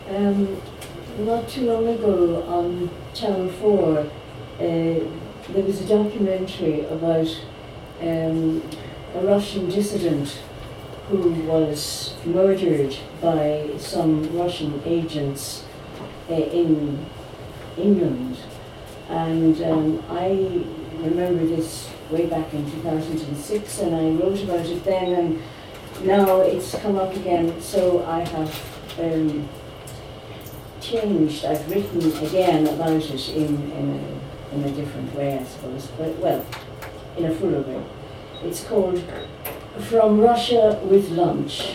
Not too long ago on Channel 4, there was a documentary about a Russian dissident who was murdered by some Russian agents in England. And I remember this way back in 2006, and I wrote about it then, and now it's come up again, so I have changed. I've written again about it in a different way, I suppose, but well, in a fuller way. It's called From Russia with Lunch.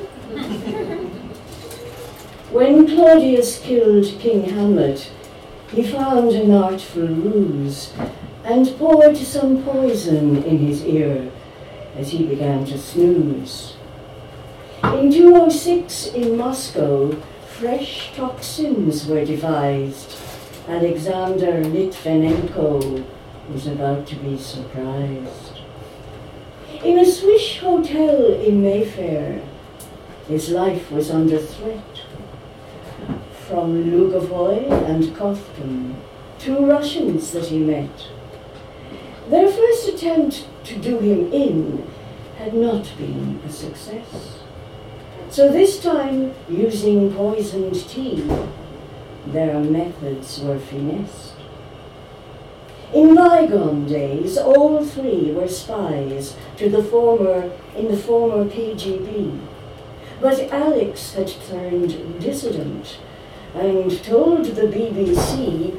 When Claudius killed King Hamlet, he found an artful ruse and poured some poison in his ear as he began to snooze. In 206 in Moscow, fresh toxins were devised. Alexander Litvinenko was about to be surprised. In a Swiss hotel in Mayfair, his life was under threat. From Lugovoy and Kofkin, two Russians that he met. Their first attempt to do him in had not been a success. So this time, using poisoned tea, their methods were finessed. In bygone days, all three were spies in the former KGB. But Alex had turned dissident and told the BBC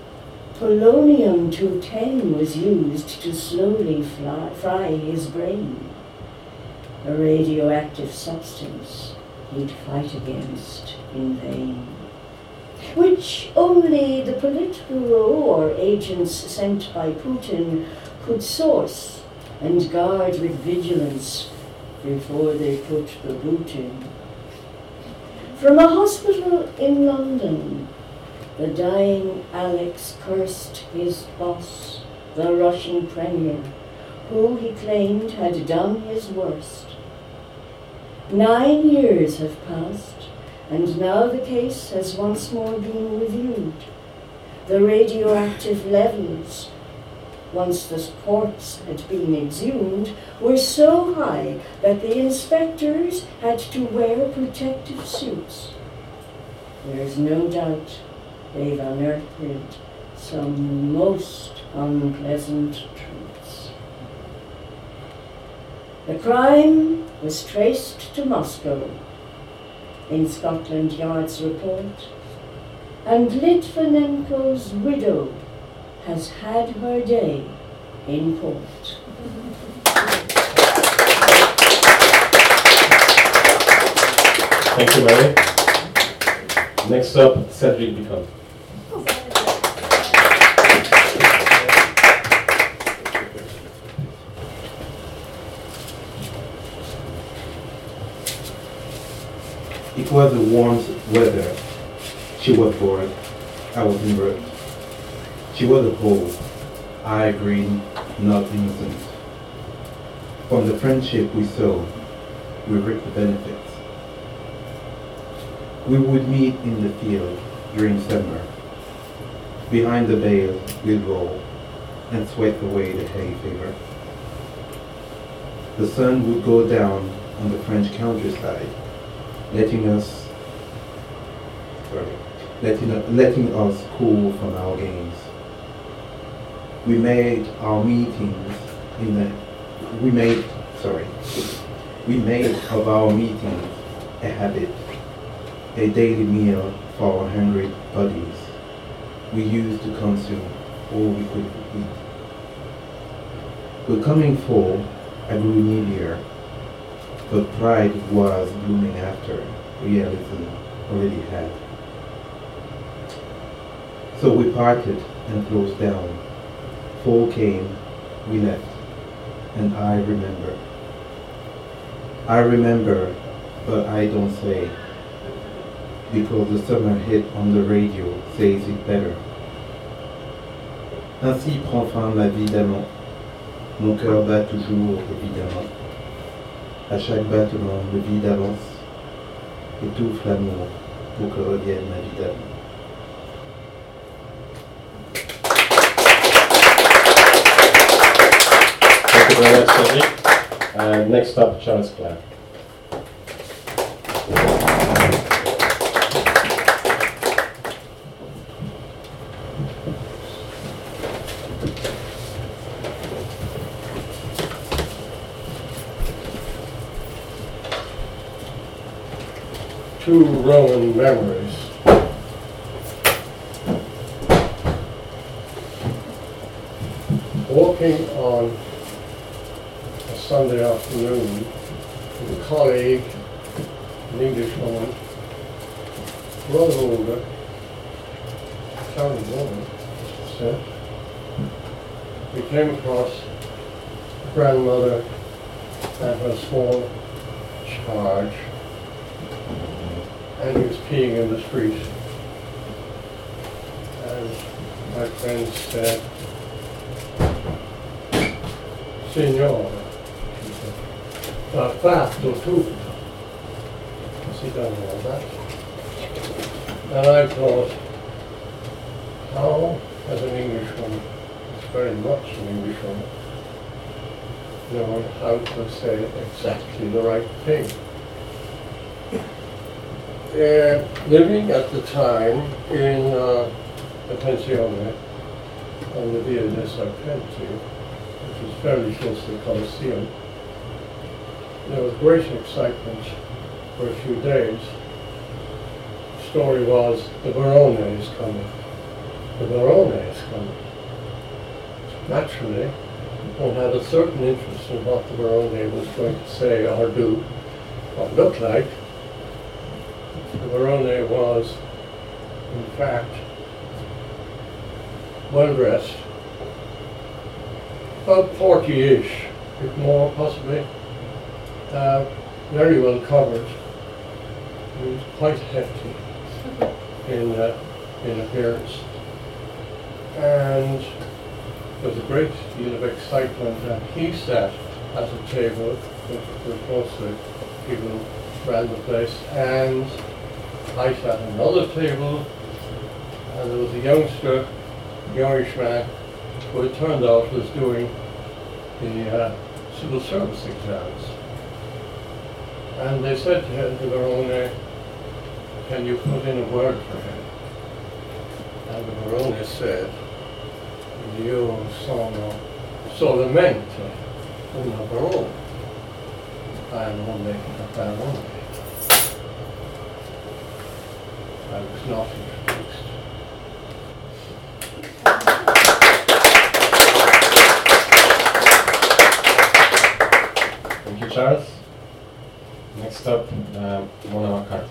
polonium-210 was used to slowly fry his brain, a radioactive substance he'd fight against in vain, which only the Politburo or agents sent by Putin could source and guard with vigilance before they put the boot in. From a hospital in London, the dying Alex cursed his boss, the Russian premier, who he claimed had done his worst. 9 years have passed, and now the case has once more been reviewed. The radioactive levels, once the corpse had been exhumed, were so high that the inspectors had to wear protective suits. There's no doubt they've unearthed some most unpleasant truths. The crime was traced to Moscow in Scotland Yard's report, and Litvinenko's widow has had her day in court. Thank you, Mary. Next up, Cedric Bicon. It was a warm weather. She was bored. I was in bed. She was a whole. I agreed, not innocent. From the friendship we saw, we reaped the benefits. We would meet in the field during summer. Behind the bales we'd roll and sweat away the hay fever. The sun would go down on the French countryside, letting us cool from our games. We made of our meetings a habit, a daily meal for our hungry bodies. We used to consume all we could eat. The coming fall, I grew needier, but pride was blooming after realism already had. So we parted and closed down. Fall came, we left, and I remember. I remember, but I don't say, because the summer hit on the radio says it better. Ainsi prend fin ma vie d'amant. Mon cœur bat toujours, évidemment. À chaque battement, le vide avance, étouffe l'amour, Bukhara Majidab. Thank you very much, Cedric. And next up, Charles Clark. Two Roman memories. Walking on a Sunday afternoon with a colleague, an English woman, rather older, sounding woman, said, we came across a grandmother and her small charge, and he was peeing in the street. And my friend said, Signor, she said, va fatto tutto. Has he done all that? And I thought, how, as an Englishwoman, it's very much an Englishwoman, know how to say exactly the right thing. Living at the time in a pensione on the Via dei Serpenti, which was fairly close to the Colosseum, there was great excitement for a few days. The story was, the Barone is coming. The Barone is coming. Naturally, one had a certain interest in what the Barone was going to say or do, or look like. The Barone was, in fact, well dressed, about 40-ish, if more possibly, very well covered. He was quite hefty in appearance, and there was a great deal of excitement, and he sat at a table, which was mostly people around the place, and I sat at another table, and there was a youngster, youngish man, who it turned out was doing the civil service exams. And they said to him, to Barone, can you put in a word for him? And the Barone said, io sono solamente una Barone. I am only a Barone. I was not introduced. Thank you, Charles. Next up, Mona McCarthy.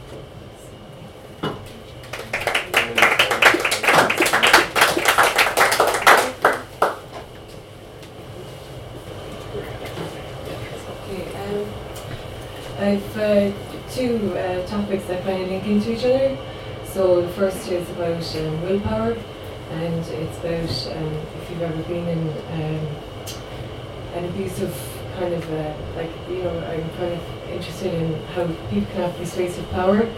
I've two topics that kind of link into each other. So the first is about willpower, and it's about if you've ever been in an abusive kind of I'm kind of interested in how people can have persuasive power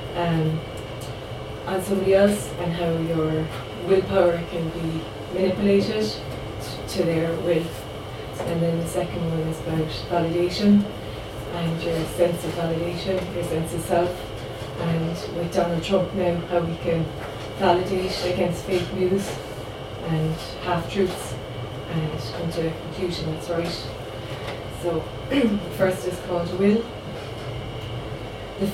on somebody else, and how your willpower can be manipulated to their will. And then the second one is about validation, and your sense of validation, your sense of self, and with Donald Trump now, how we can validate against fake news and half-truths and come to a conclusion that's right. So, first is called will. The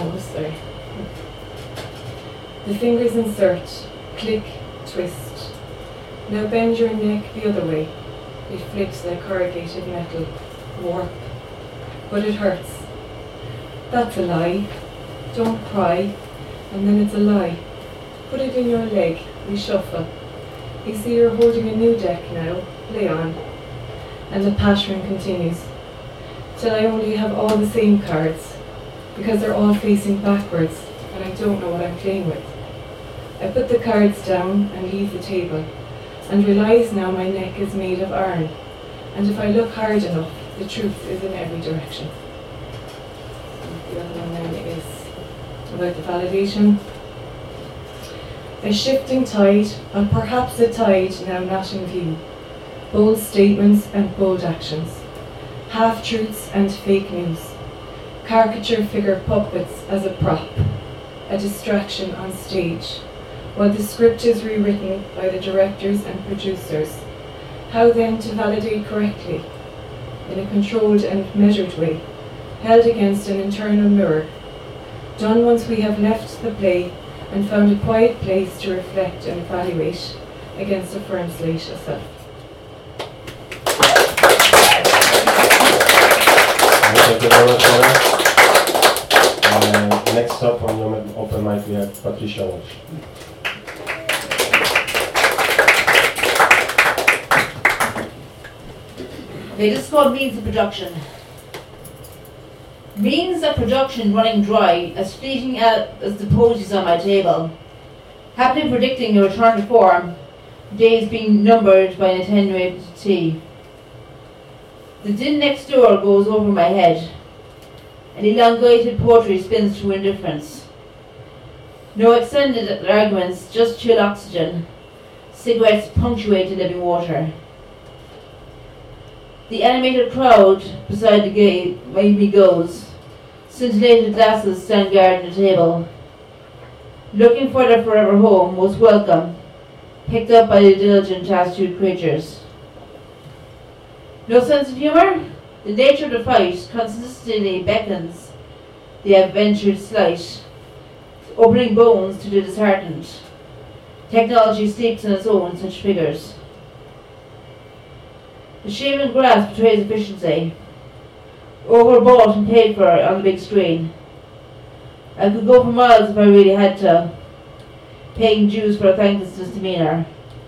fingers insert, click, twist. Now bend your neck the other way. It flicks like corrugated metal, warp. But it hurts. That's a lie. Don't cry. And then it's a lie. Put it in your leg. Reshuffle. You see you're holding a new deck now. Play on. And the pattern continues. Till I only have all the same cards. Because they're all facing backwards. And I don't know what I'm playing with. I put the cards down and leave the table. And realise now my neck is made of iron. And if I look hard enough, the truth is in every direction. The other one then is about the validation. A shifting tide, or perhaps a tide now not in view. Bold statements and bold actions. Half-truths and fake news. Caricature figure puppets as a prop. A distraction on stage. While the script is rewritten by the directors and producers. How then to validate correctly? In a controlled and measured way, held against an internal mirror. Done once we have left the play and found a quiet place to reflect and evaluate against a firm slate of self. Thank you very much, Laura. Next up on the open mic we have Patricia Walsh. Okay, this is called means of production. Means of production running dry, as fleeting as the posies on my table. Happily predicting a return to form, days being numbered by an attenuated tea. The din next door goes over my head. An elongated poetry spins through indifference. No extended arguments, just chill oxygen. Cigarettes punctuate the living water. The animated crowd beside the gate made me goes. Scintillated glasses stand guard at the table. Looking for their forever home, most welcome, picked up by the diligent tattooed creatures. No sense of humour? The nature of the fight consistently beckons the adventured slight, opening bones to the disheartened. Technology sleeps on its own such figures. The shaven grass betrays efficiency, overbought and paid for on the big screen. I could go for miles if I really had to, paying dues for a thankless misdemeanor.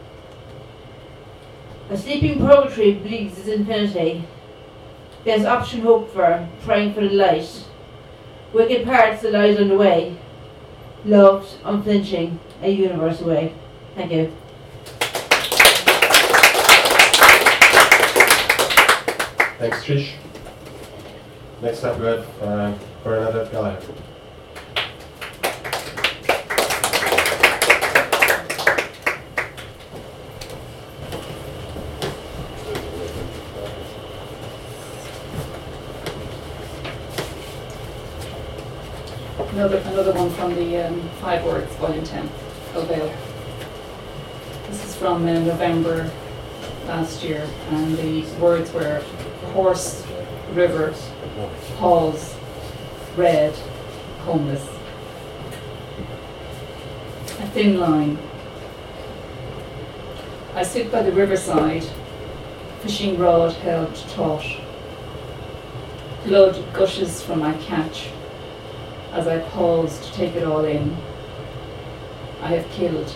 A sleeping purgatory bleeds its infinity. There's option hoped for, trying for the light. Wicked parts that lies on the way. Loved, unflinching, a universe away. Thank you. Thanks, Trish. Next up we have Bernadette Gallagher. Another one from the 5 Words, Volume 10, O'Vale. This is from November last year, and the words were horse, river, pause, red, homeless. A thin line. I sit by the riverside, fishing rod held taut. Blood gushes from my catch as I pause to take it all in. I have killed.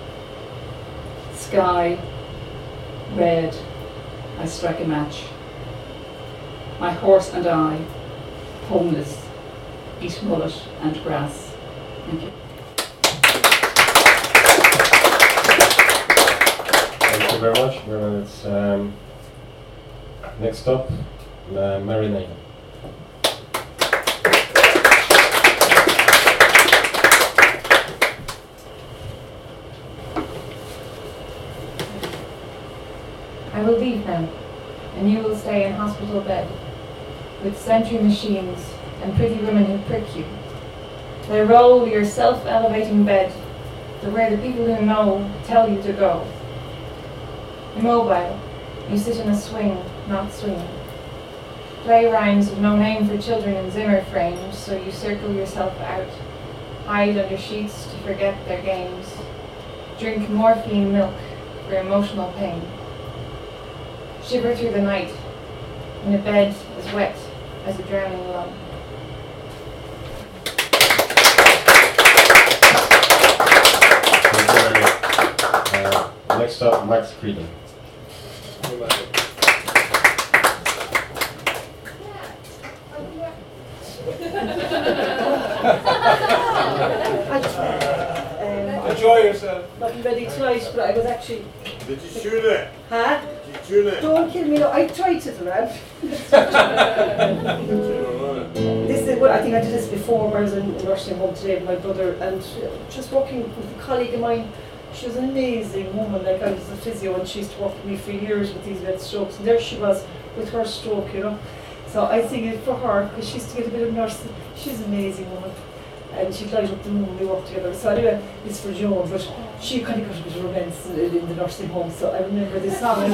Sky, red, I strike a match. My horse and I, homeless, eat mullet and grass. Thank you. Thank you very much. It's, next up, Mary Nagle. I will leave now, and you will stay in hospital bed, with sentry machines and pretty women who prick you. They roll your self-elevating bed to where the people who know tell you to go. Immobile, you sit in a swing, not swinging. Play rhymes with no name for children in Zimmer frames, so you circle yourself out, hide under sheets to forget their games, drink morphine milk for emotional pain. Shiver through the night, in a bed as wet as a drowning lung. Next up, Max Creedon. Enjoy yourself. Not ready tonight, but I was actually. Did you tune it? Huh? Did you tune it? Don't kill me, no. I tried to, man. this is what I think I did this before where I was in a nursing home today with my brother, and just working with a colleague of mine. She was an amazing woman. Like, I was a physio and she used to work with me for years with these red strokes, and there she was with her stroke, you know. So I think it for her, because she used to get a bit of nursing. She's an amazing woman, and she'd light up the room when we worked together. So anyway, it's for Joan, but she kind of got a bit of romance in the nursing home, so I remember this song.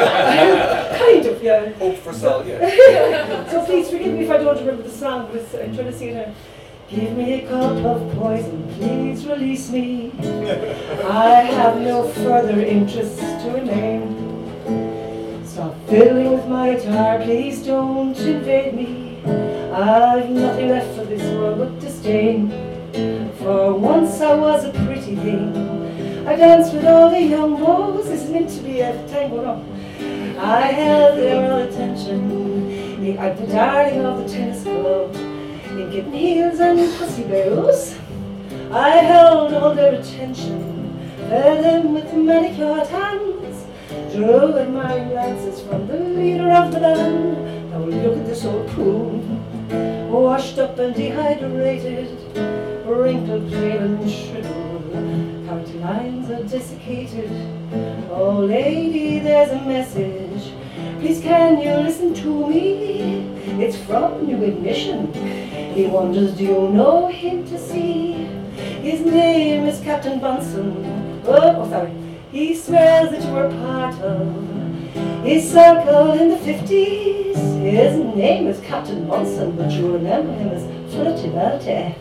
Kind of, yeah. Hope for Sal, yeah. So please forgive me if I don't remember the song, but I'm trying to sing it now. Give me a cup of poison, please release me. I have no further interest to remain. Stop fiddling with my guitar, please don't invade me. I've nothing left for this world but disdain. For once I was a pretty thing. I danced with all the young boys. This is meant to be a tango, no? I held their attention. I'm the darling of the tennis club. In kitten heels and pussy bows. I held all their attention. Fed them with manicured hands. Drew admiring glances from the leader of the band. Now look at this old prune, washed up and dehydrated, wrinkled, pale and shriveled. County lines are desiccated. Oh lady, there's a message. Please can you listen to me? It's from New Ignition. He wonders, do you know him to see? His name is Captain Bunsen. Oh, sorry. He swears that you were part of his circle in the 50s. His name is Captain Bunsen, but you remember him as Flirty Bertie.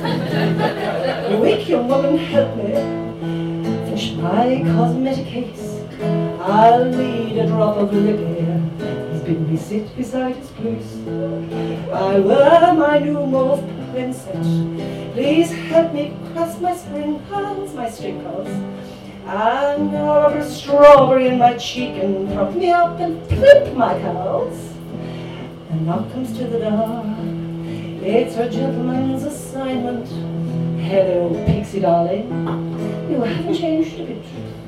Wake, young woman, help me finish my cosmetic case. I'll need a drop of liquor. He's been me sit beside his place. I wear my new mauve princess. Please help me cross my sprinkles, my strinkles. And rub a strawberry in my cheek and prop me up and flip my curls. And knock comes to the door. It's her gentleman's assignment. Hello, pixie darling. You haven't changed a bit.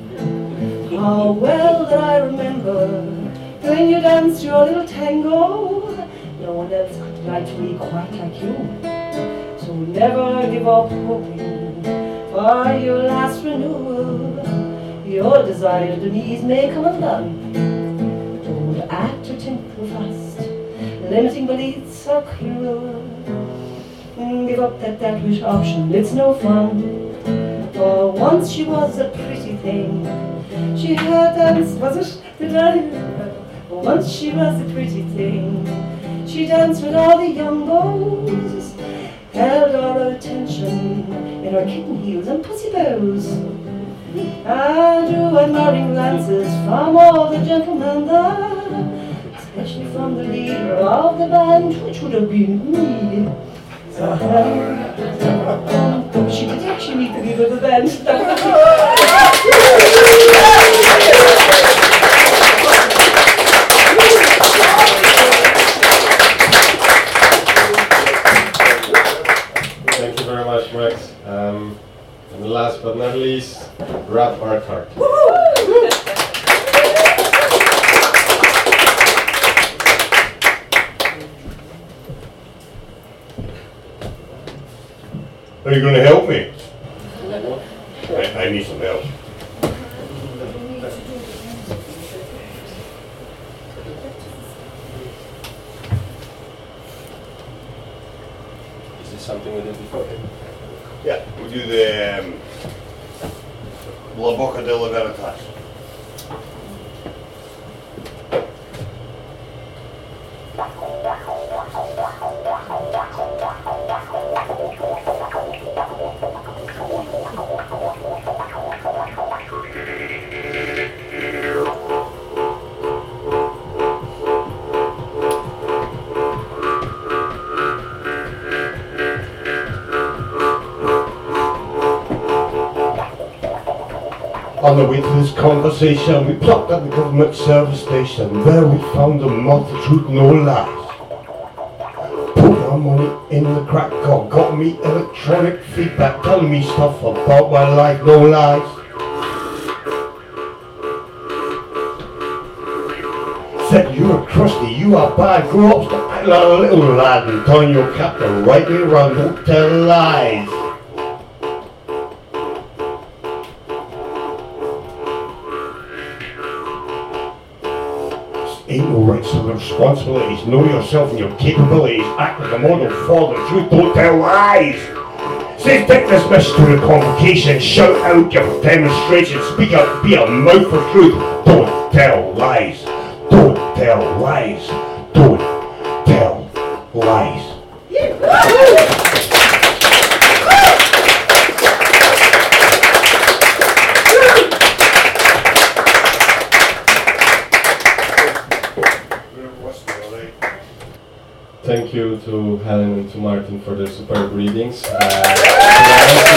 How well that I remember when you danced your little tango. No one else could write me quite like you. So never give up hoping for your last renewal. Your desired needs may come undone. Don't act or tinkle fast. Limiting beliefs are cruel. Give up that wish option, it's no fun. For once she was a pretty thing. She had danced, was it? Once she was a pretty thing. She danced with all the young boys, held all her attention in her kitten heels and pussy bows. And drew admiring glances from all the gentlemen there, especially from the leader of the band, which would have been me. So, she did actually meet the leader of the band. Thank you very much, Max. And last but not least, Rap Urquhart. Are you going to help me? I need some help. Is this something we did before? Yeah, we do the La Boca de la Veritas. On the way to this conversation, we plucked at the government service station. There we found a multitude, no lies. Put our money in the crack call, got me electronic feedback, telling me stuff about my life, no lies. Said you're crusty, you are bad, grow up, stop like a little lad and turn your cap the right way round, don't tell lies. Ain't no rights and responsibilities. Know yourself and your capabilities. Act like a model for the truth. Don't tell lies. Say, take this message to the convocation. Shout out, give demonstration. Speak up, be a mouth for truth. Don't tell lies. Don't tell lies. Don't tell lies. Thank you to Helen and to Martin for their superb readings.